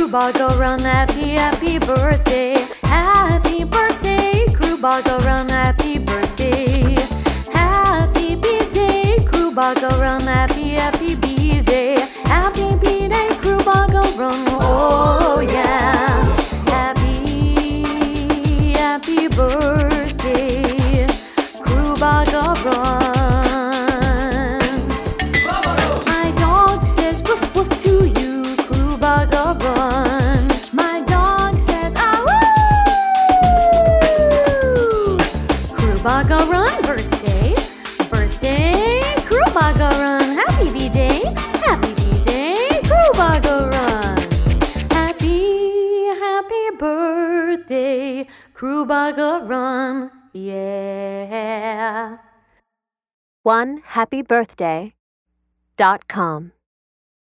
Krubaga Run, happy birthday. Happy birthday, Krubaga Run, happy birthday. Happy B-Day, Krubaga Run, happy B-Day. Happy B-Day, Krubaga Run, oh yeah. Happy birthday, Krubaga Run. My dog says woof woof to you, Krubaga Run. My dog says ah woo. Krubaga Run, birthday, Krubaga Run. Happy B-Day, Krubaga Run. Happy birthday, Krubaga Run, yeah. OneHappyBirthday.com